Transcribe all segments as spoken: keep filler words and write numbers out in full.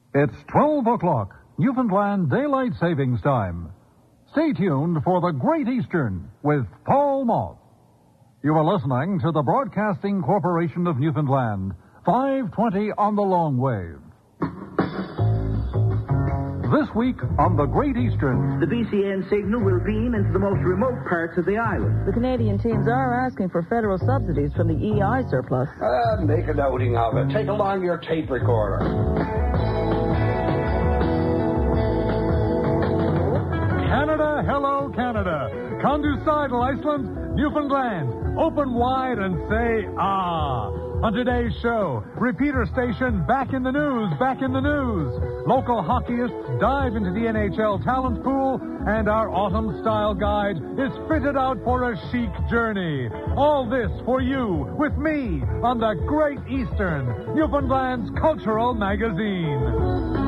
It's twelve o'clock, Newfoundland Daylight Savings Time. Stay tuned for the Great Eastern with Paul Moth. You are listening to the Broadcasting Corporation of Newfoundland, five twenty on the long wave. This week on the Great Eastern. The B C N signal will beam into the most remote parts of the island. The Canadian teams are asking for federal subsidies from the E I surplus. Uh, make an outing of it. Take along your tape recorder. Canada, hello, Canada. Conducidal Iceland, Newfoundland. Open wide and say, ah. On today's show, repeater station back in the news, back in the news. Local hockeyists dive into the N H L talent pool, and our autumn style guide is fitted out for a chic journey. All this for you, with me, on the Great Eastern, Newfoundland's cultural magazine.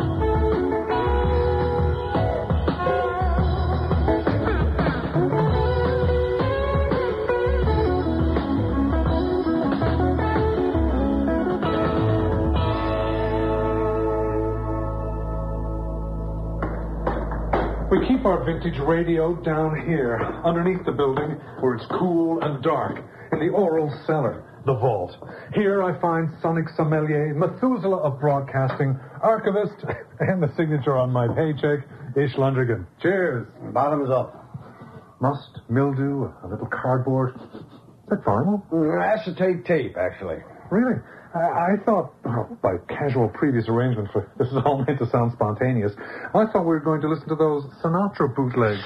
We keep our vintage radio down here, underneath the building, where it's cool and dark, in the oral cellar, the vault. Here I find sonic sommelier, Methuselah of broadcasting, archivist, and the signature on my paycheck, Ish Lundrigan. Cheers. Bottoms up. Must, mildew, a little cardboard. Is that vinyl? Mm, acetate tape, actually. Really? I, I thought, oh, by casual previous arrangement, for this is all meant to sound spontaneous, I thought we were going to listen to those Sinatra bootlegs.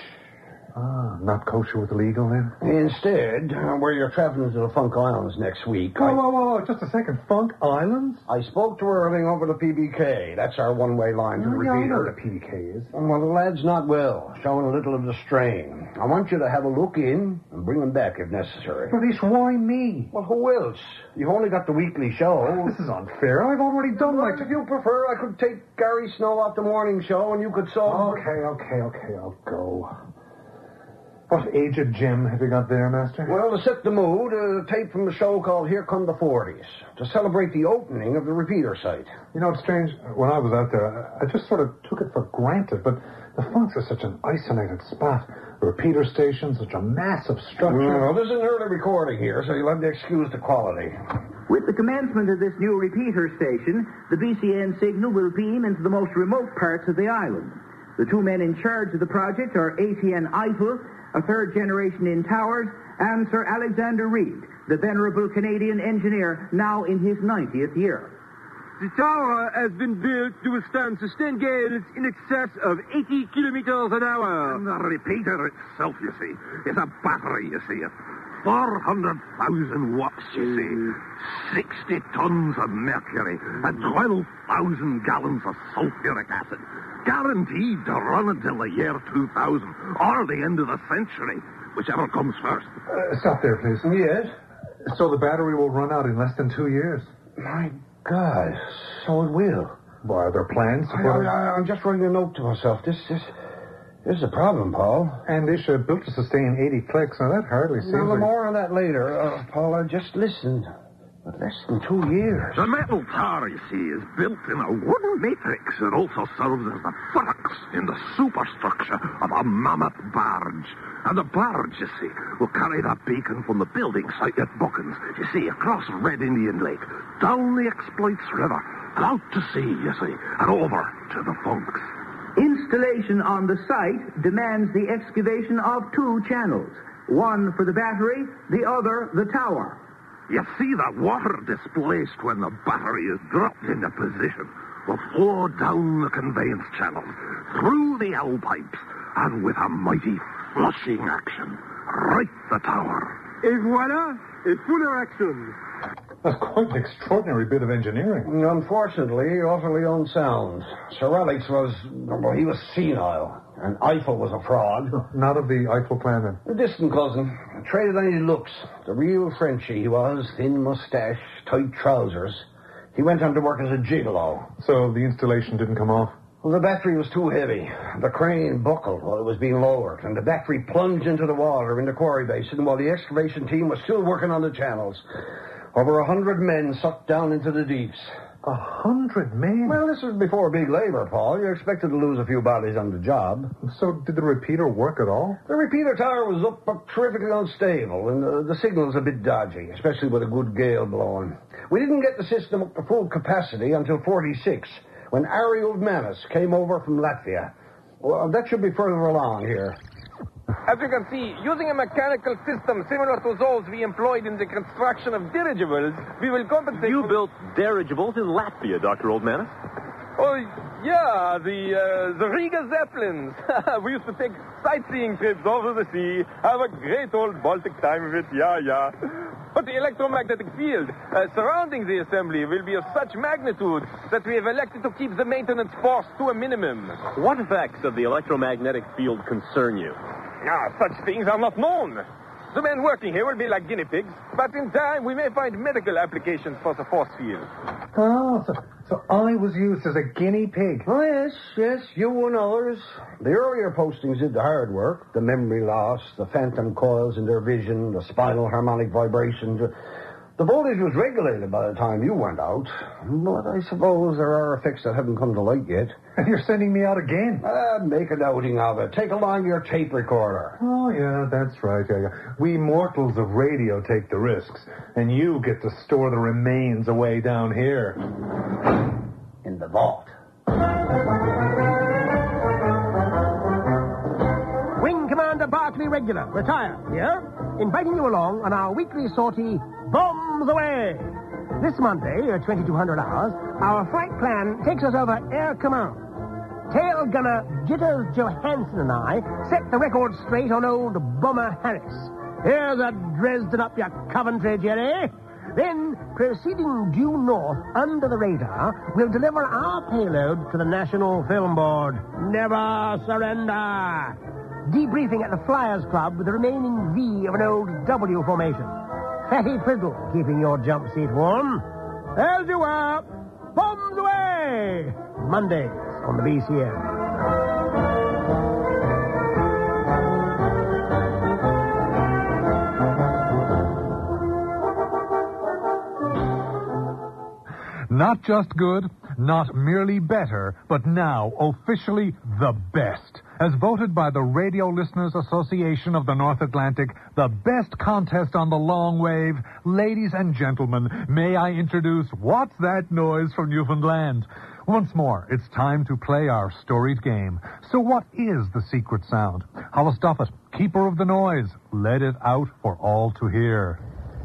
Ah, not kosher with illegal, then? Instead, uh, where you're traveling to the Funk Islands next week... Whoa, I... whoa, whoa, whoa, just a second. Funk Islands? I spoke to Irving over the P B K. That's our one-way line to the Oh, yeah, I know repeater. what the P B K is. Well, the lad's not well, showing a little of the strain. I want you to have a look in and bring him back if necessary. But Ish, why me? Well, who else? You've only got the weekly show. This is unfair. I've already done my... Well, if you prefer, I could take Gary Snow off the morning show and you could solve... Okay, okay, okay, I'll go. What aged gem have you got there, Master? Well, to set the mood, a tape from the show called Here Come the Forties, to celebrate the opening of the repeater site. You know, it's strange. When I was out there, I just sort of took it for granted, but the Funks are such an isolated spot. The repeater station, such a massive structure. Well, this is an early recording here, so you'll have to excuse the quality. With the commencement of this new repeater station, the B C N signal will beam into the most remote parts of the island. The two men in charge of the project are A T N Eiffel, a third generation in towers, and Sir Alexander Reid, the venerable Canadian engineer, now in his ninetieth year. The tower has been built to withstand sustained gales in excess of eighty kilometers an hour. And the repeater itself, you see, is a battery, you see. four hundred thousand watts, you see. sixty tons of mercury and twelve thousand gallons of sulfuric acid. Guaranteed to run until the year two thousand, or the end of the century, whichever comes first. Uh, stop there, please. Yes? So the battery will run out in less than two years. My God, so it will. Boy, are there plans? I, I, I'm just writing a note to myself. This, this, this is a problem, Paul. And Ish uh, built to sustain eighty clicks. Now, that hardly seems Now, like... more on that later. Uh, Paul, I just listened. But less than two years. The metal tower, you see, is built in a wooden matrix. It also serves as the buttocks in the superstructure of a mammoth barge. And the barge, you see, will carry that beacon from the building site at Buckens, you see, across Red Indian Lake, down the Exploits River, and out to sea, you see, and over to the Funks. Installation on the site demands the excavation of two channels, one for the battery, the other the tower. You see, that water displaced when the battery is dropped into position will flow down the conveyance channels, through the L pipes, and with a mighty flushing action, right the tower. Et voila, a fuller action. That's quite an extraordinary bit of engineering. Unfortunately, utterly unsound. Sir Alex was, well, he was senile, and Eiffel was a fraud. Not of the Eiffel clan, then. A distant cousin. Traded on his looks. The real Frenchie he was, thin mustache, tight trousers. He went on to work as a gigolo. So the installation didn't come off? Well, the battery was too heavy. The crane buckled while it was being lowered, and the battery plunged into the water in the quarry basin while the excavation team was still working on the channels. Over a hundred men sucked down into the deeps. A hundred men? Well, this was before big labor, Paul. You're expected to lose a few bodies on the job. So did the repeater work at all? The repeater tower was up, but terrifically unstable, and uh, the signal's a bit dodgy, especially with a good gale blowing. We didn't get the system up to full capacity until forty-six, when Ariel Manus came over from Latvia. Well, that should be further along here. As you can see, using a mechanical system similar to those we employed in the construction of dirigibles, we will compensate... You built dirigibles in Latvia, Doctor Oldmanis? Oh, yeah, the, uh, the Riga Zeppelins. We used to take sightseeing trips over the sea, have a great old Baltic time of it, yeah, yeah. But the electromagnetic field uh, surrounding the assembly will be of such magnitude that we have elected to keep the maintenance force to a minimum. What effects of the electromagnetic field concern you? Ah, such things are not known. The men working here will be like guinea pigs, but in time we may find medical applications for the force field. Oh, so, so I was used as a guinea pig. Oh, yes, yes, you and others. The earlier postings did the hard work. The memory loss, the phantom coils in their vision, the spinal harmonic vibrations. The voltage was regulated by the time you went out. But I suppose there are effects that haven't come to light yet. And you're sending me out again? Uh, make an outing of it. Take along your tape recorder. Oh, yeah, that's right. Yeah, yeah. We mortals of radio take the risks, and you get to store the remains away down here. In the vault. Wing Commander Barclay Regular, retired, here, inviting you along on our weekly sortie, Bombs Away. This Monday, at twenty-two hundred hours, our flight plan takes us over Air Command. Tail gunner Jitters Johansson and I set the record straight on old Bomber Harris. Here's a Dresden up your Coventry, Jerry. Then, proceeding due north under the radar, we'll deliver our payload to the National Film Board. Never surrender. Debriefing at the Flyers Club with the remaining V of an old W formation. Fatty Frizzle keeping your jump seat warm. As you are, Bombs Away! Mondays on the B C M. Not just good, not merely better, but now officially the best. As voted by the Radio Listeners Association of the North Atlantic, the best contest on the long wave. Ladies and gentlemen, may I introduce What's That Noise from Newfoundland? Once more, it's time to play our storied game. So what is the secret sound? Hollis Duffett, keeper of the noise, let it out for all to hear.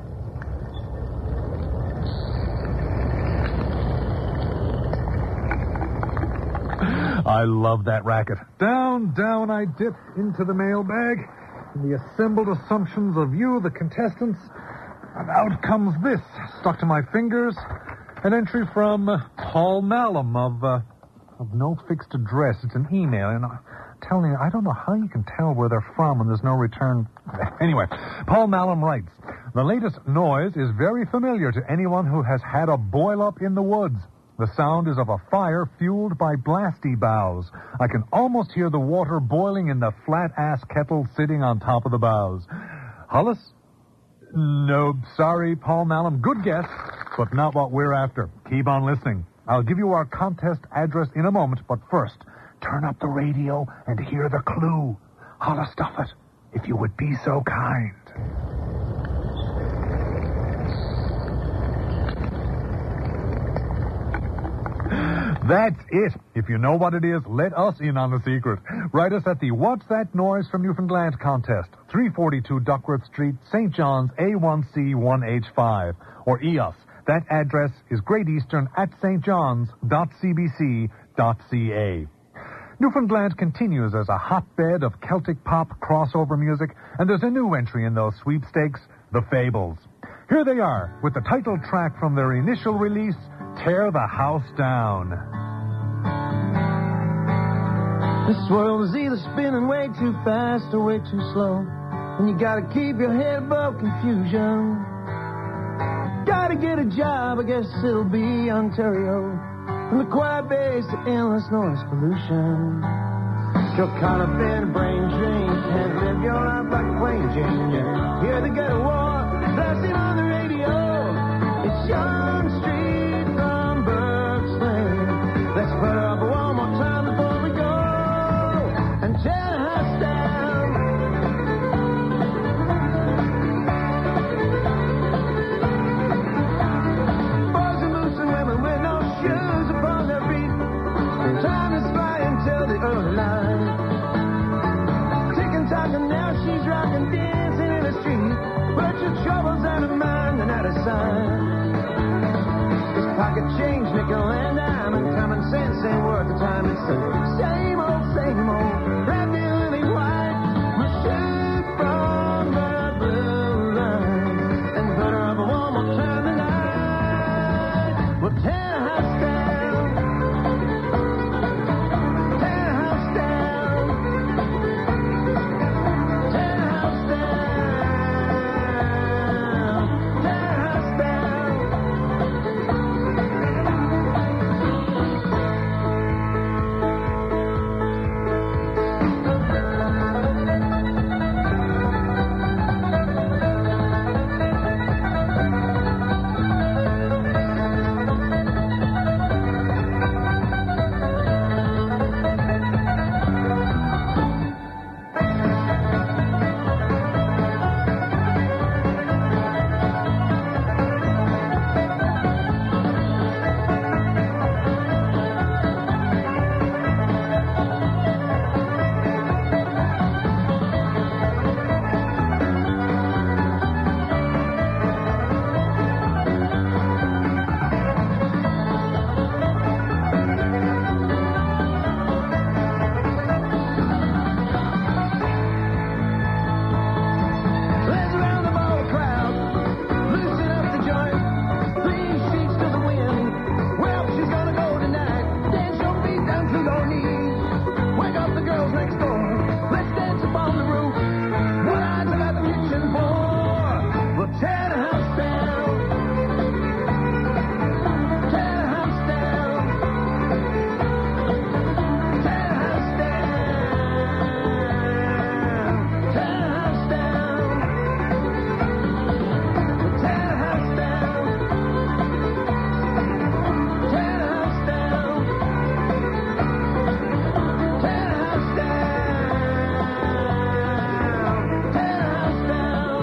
I love that racket. Down, down I dip into the mailbag. And the assembled assumptions of you, the contestants. And out comes this, stuck to my fingers. An entry from uh, Paul Malum of, uh, of no fixed address. It's an email, and I'm telling you, I don't know how you can tell where they're from when there's no return. Anyway, Paul Malum writes, the latest noise is very familiar to anyone who has had a boil-up in the woods. The sound is of a fire fueled by blasty boughs. I can almost hear the water boiling in the flat-ass kettle sitting on top of the boughs. Hollis? No, sorry, Paul Malum. Good guess, but not what we're after. Keep on listening. I'll give you our contest address in a moment, but first, turn up the radio and hear the clue. Hollis Duffett, if you would be so kind. That's it. If you know what it is, let us in on the secret. Write us at the What's That Noise from Newfoundland contest, three forty-two Duckworth Street, Saint John's, A one C one H five. Or e us. That address is Great Eastern at st johns dot c b c dot c a. Newfoundland continues as a hotbed of Celtic pop crossover music, and there's a new entry in those sweepstakes, The Fables. Here they are, with the title track from their initial release, Tear the House Down. This world is either spinning way too fast or way too slow, and you gotta keep your head above confusion. Gotta get a job, I guess it'll be Ontario, from the quiet base to endless noise pollution. You're caught up in a brain drain, can't live your life like a plain Jane. You hear the ghetto war blasting on the radio. It's Young Street from Burn. Same old, same old, brand new lily white. We'll shoot from the blue lines and put her up one more time tonight. We'll tear a house down, tear a house down, tear a house down, tear a house down. Let's round the ball crowd, loosen up the joint, three sheets to the wind. Well, she's gonna go tonight, dance your feet down to your knees. Wake up the girls next door, let's dance upon the roof. What odds about the kitchen floor? We'll tear the house down, tear the house down, tear the house down, tear the house down. Tear the house down. Tear the house down. Tear the house down. Tear the house down.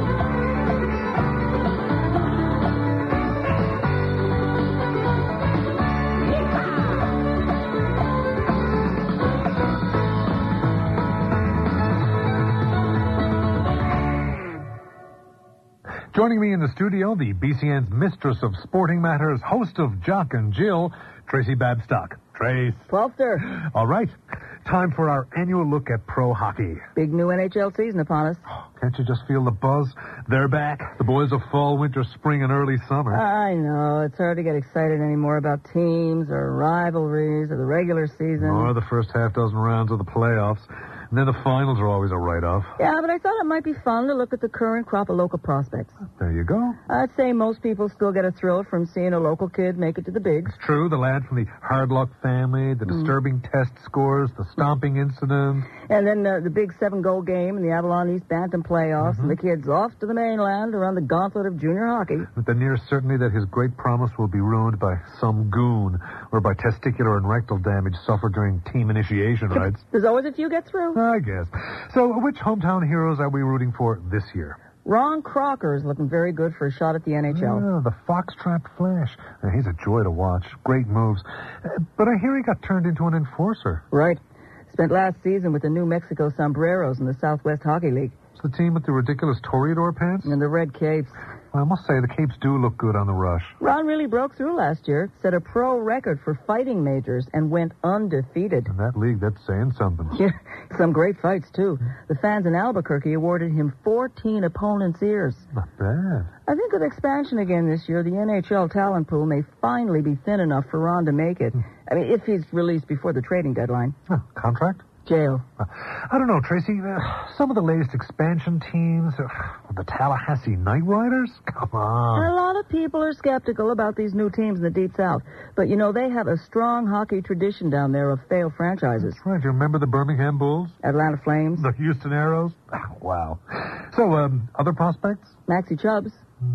Joining me in the studio, the B C N's mistress of sporting matters, host of Jock and Jill, Tracy Babstock. Trace. Twelfthster. All right. Time for our annual look at pro hockey. Big new N H L season upon us. Can't you just feel the buzz? They're back. The boys of fall, winter, spring, and early summer. I know. It's hard to get excited anymore about teams or rivalries or the regular season. Or the first half dozen rounds of the playoffs. And then the finals are always a write-off. Yeah, but I thought it might be fun to look at the current crop of local prospects. There you go. I'd say most people still get a thrill from seeing a local kid make it to the bigs. It's true. The lad from the Hardluck family, the disturbing mm. test scores, the stomping incident. And then uh, the big seven-goal game in the Avalon East Bantam playoffs, mm-hmm. and the kids off to the mainland to run the gauntlet of junior hockey. With the near certainty that his great promise will be ruined by some goon or by testicular and rectal damage suffered during team initiation rites. There's always a few get through. I guess. So, which hometown heroes are we rooting for this year? Ron Crocker is looking very good for a shot at the N H L. Yeah, the Foxtrot Flash. Uh, he's a joy to watch. Great moves. Uh, but I hear he got turned into an enforcer. Right. Spent last season with the New Mexico Sombreros in the Southwest Hockey League. It's the team with the ridiculous Toreador pants? And the red capes. Well, I must say, the capes do look good on the rush. Ron really broke through last year, set a pro record for fighting majors, and went undefeated. In that league, that's saying something. Yeah, some great fights, too. The fans in Albuquerque awarded him fourteen opponents' ears. Not bad. I think with expansion again this year, the N H L talent pool may finally be thin enough for Ron to make it. I mean, if he's released before the trading deadline. Huh, contract? Jail. Uh, I don't know, Tracy. Uh, some of the latest expansion teams, uh, the Tallahassee Night Riders? Come on. A lot of people are skeptical about these new teams in the Deep South. But, you know, they have a strong hockey tradition down there of failed franchises. That's right. You remember the Birmingham Bulls? Atlanta Flames? The Houston Aeros? Oh, wow. So, um, other prospects? Maxie Chubbs?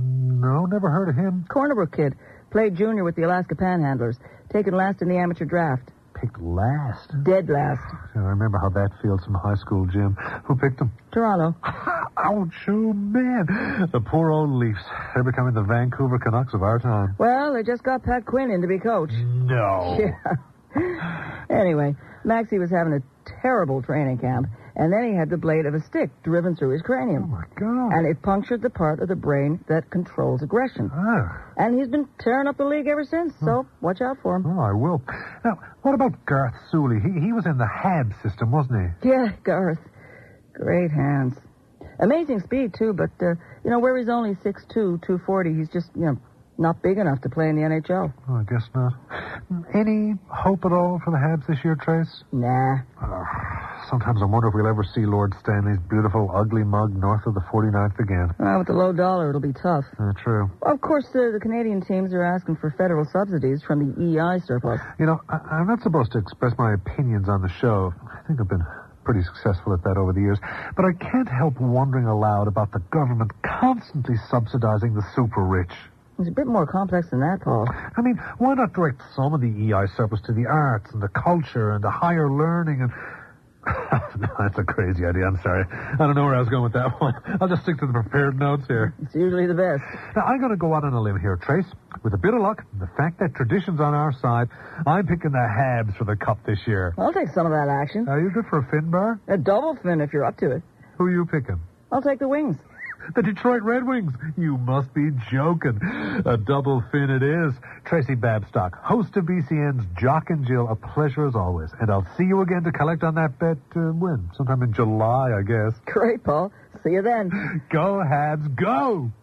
No, never heard of him. Cornerbrook kid. Played junior with the Alaska Panhandlers. Taken last in the amateur draft. Picked last? Dead last. I remember how that feels from high school, Jim. Who picked him? Toronto. Ouch, oh, man. The poor old Leafs. They're becoming the Vancouver Canucks of our time. Well, they just got Pat Quinn in to be coach. No. Yeah. Anyway, Maxie was having a terrible training camp. And then he had the blade of a stick driven through his cranium. Oh, my God. And it punctured the part of the brain that controls aggression. Ah. And he's been tearing up the league ever since, so watch out for him. Oh, I will. Now, what about Garth Sooley? He, he was in the Habs system, wasn't he? Yeah, Garth. Great hands. Amazing speed, too, but, uh, you know, where he's only six two, two forty, he's just, you know, not big enough to play in the N H L. Oh, I guess not. Any hope at all for the Habs this year, Trace? Nah. Uh, sometimes I wonder if we'll ever see Lord Stanley's beautiful, ugly mug north of the forty-ninth again. Well, with the low dollar, it'll be tough. Uh, true. Well, of course, uh, the Canadian teams are asking for federal subsidies from the E I surplus. You know, I- I'm not supposed to express my opinions on the show. I think I've been pretty successful at that over the years. But I can't help wondering aloud about the government constantly subsidizing the super rich. It's a bit more complex than that, Paul. I mean, why not direct some of the E I surplus to the arts and the culture and the higher learning and... No, that's a crazy idea. I'm sorry. I don't know where I was going with that one. I'll just stick to the prepared notes here. It's usually the best. Now, I'm going to go out on a limb here, Trace. With a bit of luck, and the fact that tradition's on our side, I'm picking the Habs for the Cup this year. I'll take some of that action. Are you good for a fin bar? A double fin if you're up to it. Who are you picking? I'll take the Wings. The Detroit Red Wings. You must be joking. A double fin it is. Tracy Babstock, host of B C N's Jock and Jill. A pleasure as always. And I'll see you again to collect on that bet uh, when? Sometime in July, I guess. Great, Paul. See you then. Go, Habs, go!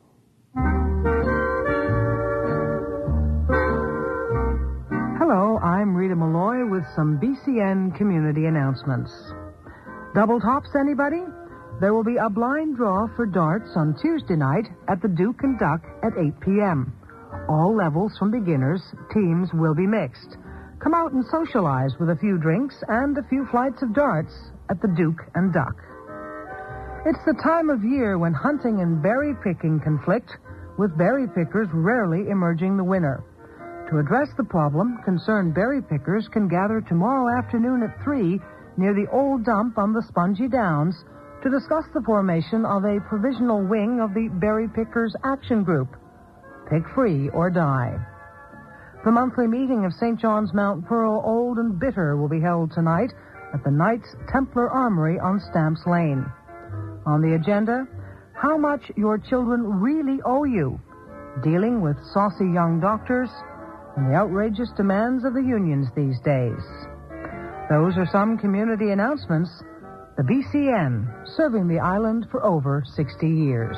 Hello, I'm Rita Malloy with some B C N community announcements. Double tops, anybody? There will be a blind draw for darts on Tuesday night at the Duke and Duck at eight p.m. All levels from beginners, teams will be mixed. Come out and socialize with a few drinks and a few flights of darts at the Duke and Duck. It's the time of year when hunting and berry picking conflict, with berry pickers rarely emerging the winner. To address the problem, concerned berry pickers can gather tomorrow afternoon at three near the old dump on the Spongy Downs to discuss the formation of a provisional wing of the Berry Pickers Action Group. Pick free or die. The monthly meeting of Saint John's Mount Pearl Old and Bitter will be held tonight at the Knights Templar Armory on Stamps Lane. On the agenda, how much your children really owe you, dealing with saucy young doctors and the outrageous demands of the unions these days. Those are some community announcements. The B C N, serving the island for over sixty years.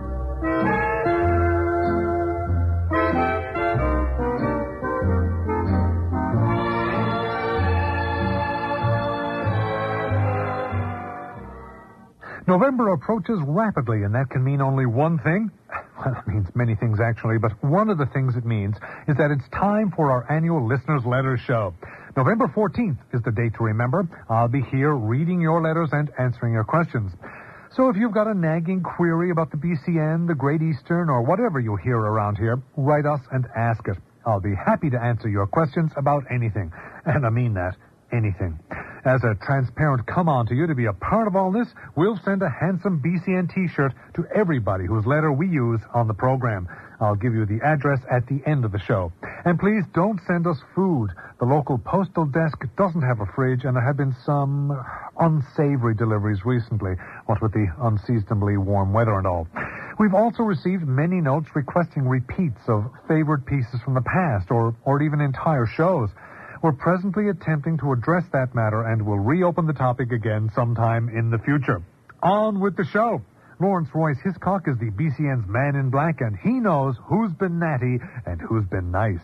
November approaches rapidly, and that can mean only one thing. Well, it means many things, actually, but one of the things it means is that it's time for our annual Listeners' Letters show. November fourteenth is the date to remember. I'll be here reading your letters and answering your questions. So if you've got a nagging query about the B C N, the Great Eastern, or whatever you hear around here, write us and ask it. I'll be happy to answer your questions about anything. And I mean that, anything. As a transparent come-on to you to be a part of all this, we'll send a handsome B C N T-shirt to everybody whose letter we use on the program. I'll give you the address at the end of the show. And please don't send us food. The local postal desk doesn't have a fridge, and there have been some unsavory deliveries recently, what with the unseasonably warm weather and all. We've also received many notes requesting repeats of favorite pieces from the past, or, or even entire shows. We're presently attempting to address that matter, and we'll reopen the topic again sometime in the future. On with the show. Lawrence Royce Hiscock is the B C N's Man in Black, and he knows who's been natty and who's been nice.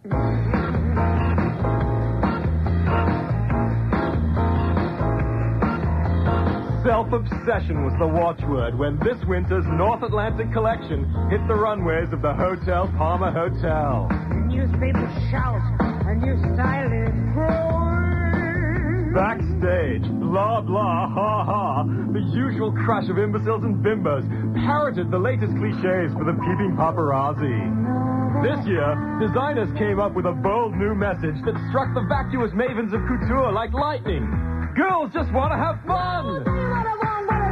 Self-obsession was the watchword when this winter's North Atlantic collection hit the runways of the Hotel Palmer Hotel. Newspapers shout, a new style is growing. Backstage, blah, blah, ha, ha. The usual crush of imbeciles and bimbos parroted the latest cliches for the peeping paparazzi. This year, designers came up with a bold new message that struck the vacuous mavens of couture like lightning. Girls just want to have fun!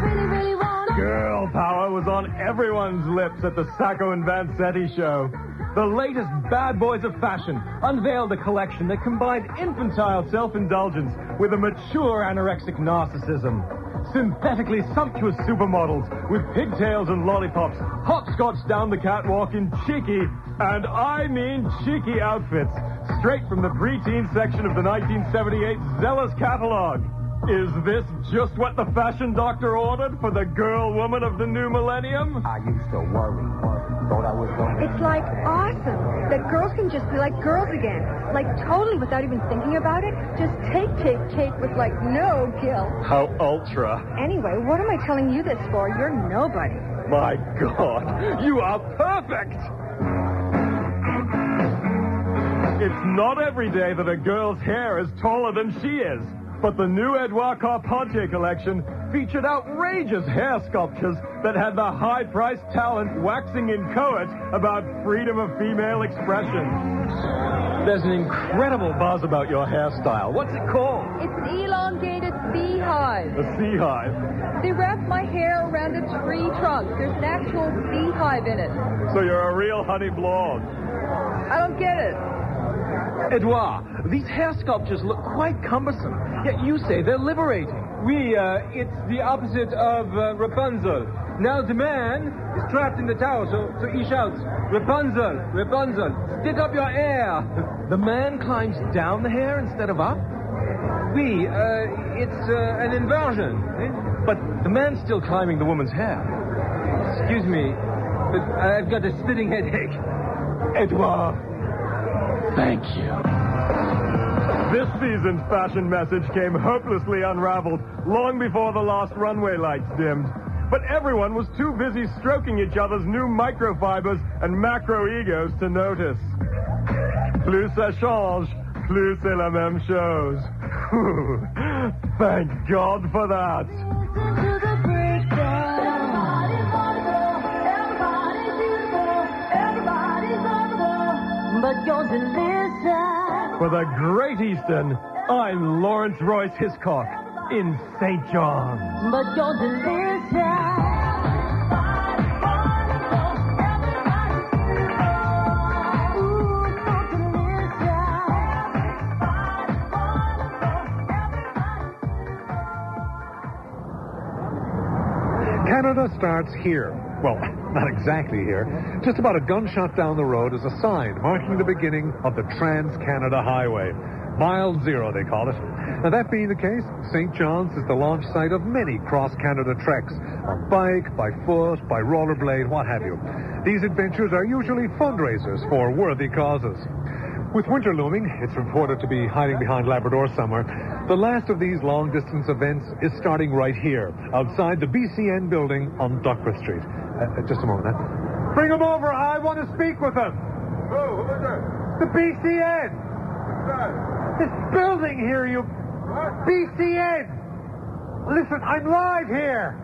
Girl power was on everyone's lips at the Sacco and Vanzetti show. the latest bad boys of fashion, unveiled a collection that combined infantile self-indulgence with a mature anorexic narcissism. Synthetically sumptuous supermodels with pigtails and lollipops hopscotch down the catwalk in cheeky, and I mean cheeky outfits, straight from the preteen section of the nineteen seventy-eight Zealous catalog. Is this just what the fashion doctor ordered for the girl woman of the new millennium? I used to worry, thought I was going to... It's like awesome that girls can just be like girls again. Like totally without even thinking about it. Just take, take, take with like no guilt. How ultra. Anyway, what am I telling you this for? You're nobody. My God, you are perfect! It's not every day that a girl's hair is taller than she is. But the new Edouard Carpentier collection featured outrageous hair sculptures that had the high-priced talent waxing inchoate about freedom of female expression. There's an incredible buzz about your hairstyle. What's it called? It's an elongated beehive. A beehive. They wrapped my hair around a tree trunk. There's an actual beehive in it. So you're a real honey blonde. I don't get it. Edouard, these hair sculptures look quite cumbersome, yet you say they're liberating. Oui, uh, it's the opposite of uh, Rapunzel. Now the man is trapped in the tower, so, so he shouts, Rapunzel, Rapunzel, stick up your hair. The man climbs down the hair instead of up? Oui, uh, it's uh, an inversion. Eh? But the man's still climbing the woman's hair. Excuse me, but I've got a splitting headache. Edouard, thank you. This season's fashion message came hopelessly unraveled long before the last runway lights dimmed. But everyone was too busy stroking each other's new microfibers and macro-egos to notice. Plus ça change, plus c'est la même chose. Thank God for that. But you're delicious. For the Great Eastern, I'm Lawrence Royce Hiscock in Saint John's. But you're delicious. Canada starts here. Well, not exactly here. Just about a gunshot down the road is a sign marking the beginning of the Trans-Canada Highway. Mile Zero, they call it. Now, that being the case, Saint John's is the launch site of many cross-Canada treks. On bike, by foot, by rollerblade, what have you. These adventures are usually fundraisers for worthy causes. With winter looming, it's reported to be hiding behind Labrador somewhere. The last of these long-distance events is starting right here, outside the B C N building on Duckworth Street. Uh, uh, just a moment, huh? Bring him over. I want to speak with him. Oh, who is that? The B C N. What's that? This building here, you... What? B C N. Listen, I'm live here.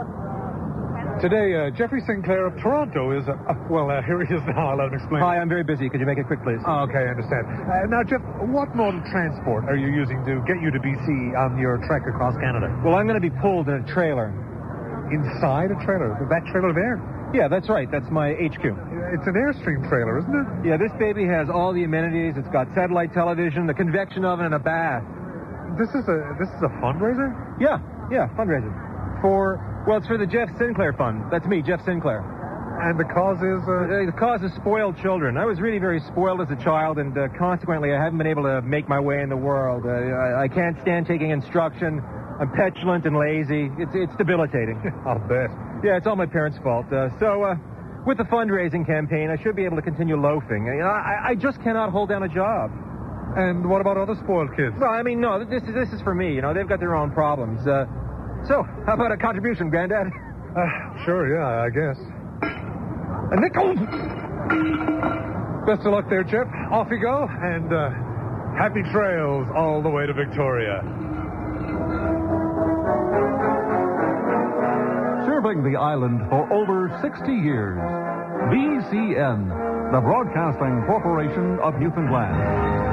Today, uh, Jeffrey Sinclair of Toronto is... Uh, uh, well, uh, here he is now. I'll let him explain. Hi, I'm very busy. Could you make it quick, please? Oh, okay, I understand. Uh, now, Jeff, what mode of transport are you using to get you to B C on your trek across Canada? Well, I'm going to be pulled in a trailer. Inside a trailer? That trailer there? Yeah, that's right. That's my H Q. It's an Airstream trailer, isn't it? Yeah, this baby has all the amenities. It's got satellite television, the convection oven, and a bath. This is a this is a fundraiser? Yeah, yeah, fundraiser. For... Well, it's for the Jeff Sinclair Fund. That's me, Jeff Sinclair. And the cause is? Uh... The cause is spoiled children. I was really very spoiled as a child, and uh, consequently, I haven't been able to make my way in the world. Uh, I, I can't stand taking instruction. I'm petulant and lazy. It's it's debilitating. I'll bet. Yeah, it's all my parents' fault. Uh, so, uh, with the fundraising campaign, I should be able to continue loafing. You know, I, I just cannot hold down a job. And what about other spoiled kids? Well, I mean, no, this is this is for me. You know, they've got their own problems. Uh, so, how about a contribution, Granddad? Uh, sure, yeah, I guess. A nickel! Best of luck there, Chip. Off you go, and uh, happy trails all the way to Victoria. Serving the island for over sixty years. B C N, the Broadcasting Corporation of Newfoundland.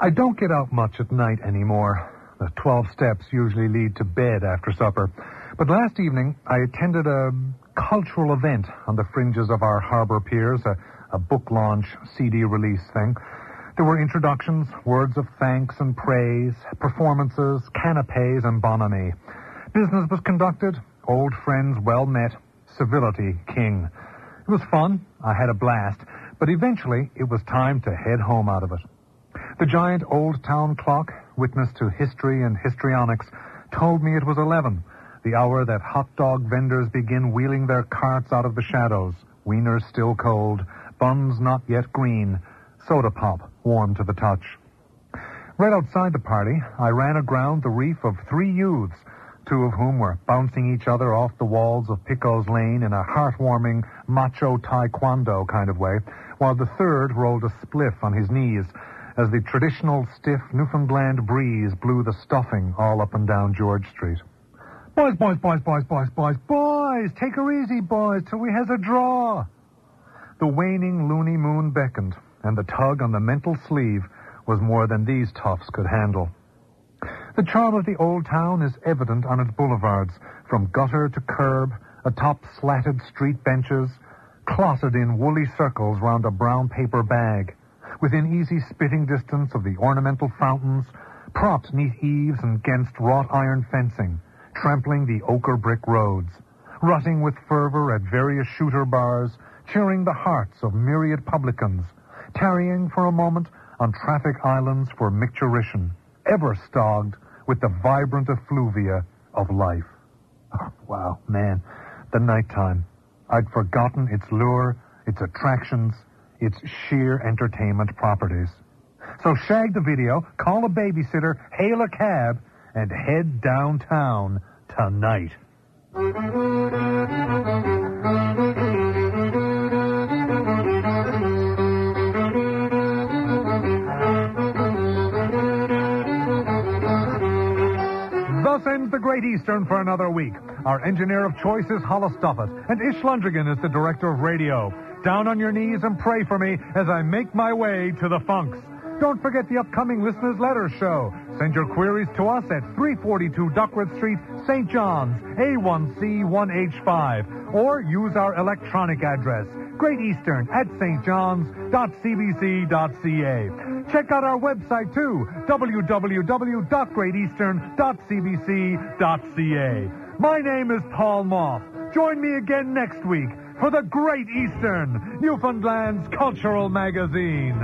I don't get out much at night anymore. The twelve steps usually lead to bed after supper. But last evening, I attended a cultural event on the fringes of our harbor piers, a, a book launch C D release thing. There were introductions, words of thanks and praise, performances, canapes, and bonhomie. Business was conducted, old friends well met, civility king. It was fun, I had a blast, but eventually it was time to head home out of it. The giant old town clock, witness to history and histrionics, told me it was eleven, the hour that hot dog vendors begin wheeling their carts out of the shadows, wieners still cold, buns not yet green, soda pop warm to the touch. Right outside the party, I ran aground the reef of three youths, two of whom were bouncing each other off the walls of Pico's Lane in a heartwarming macho taekwondo kind of way, while the third rolled a spliff on his knees as the traditional stiff Newfoundland breeze blew the stuffing all up and down George Street. Boys, boys, boys, boys, boys, boys, boys, take her easy, boys, till we has a draw. The waning loony moon beckoned, and the tug on the mental sleeve was more than these toughs could handle. The charm of the old town is evident on its boulevards, from gutter to curb, atop slatted street benches, clotted in woolly circles round a brown paper bag, within easy spitting distance of the ornamental fountains, propped neath eaves and against wrought iron fencing, trampling the ochre brick roads, rutting with fervor at various shooter bars, cheering the hearts of myriad publicans, tarrying for a moment on traffic islands for micturition, ever stogged with the vibrant effluvia of life. Oh, wow, man, the nighttime. I'd forgotten its lure, its attractions, its sheer entertainment properties. So shag the video, call a babysitter, hail a cab, and head downtown tonight. Thus ends the Great Eastern for another week. Our engineer of choice is Hollis Duffett, and Ish Lundrigan is the director of radio. Down on your knees and pray for me as I make my way to the funks. Don't forget the upcoming Listeners' Letters show. Send your queries to us at three forty-two Duckworth Street, Saint John's, A one C one H five, or use our electronic address, Great Eastern at st johns dot c b c dot c a. Check out our website, too, w w w dot great eastern dot c b c dot c a. My name is Paul Moth. Join me again next week for the Great Eastern, Newfoundland's cultural magazine.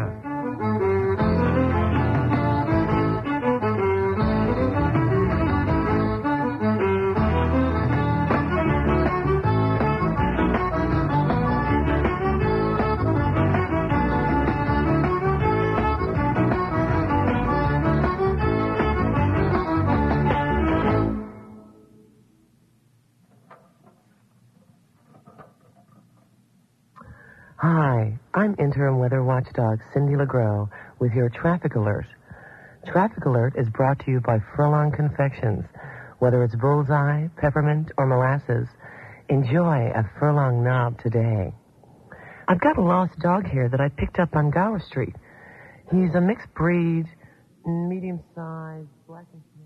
Hi, I'm interim weather watchdog Cindy LeGros with your traffic alert. Traffic alert is brought to you by Furlong Confections. Whether it's bullseye, peppermint, or molasses, enjoy a Furlong knob today. I've got a lost dog here that I picked up on Gower Street. He's a mixed breed, medium-sized, black and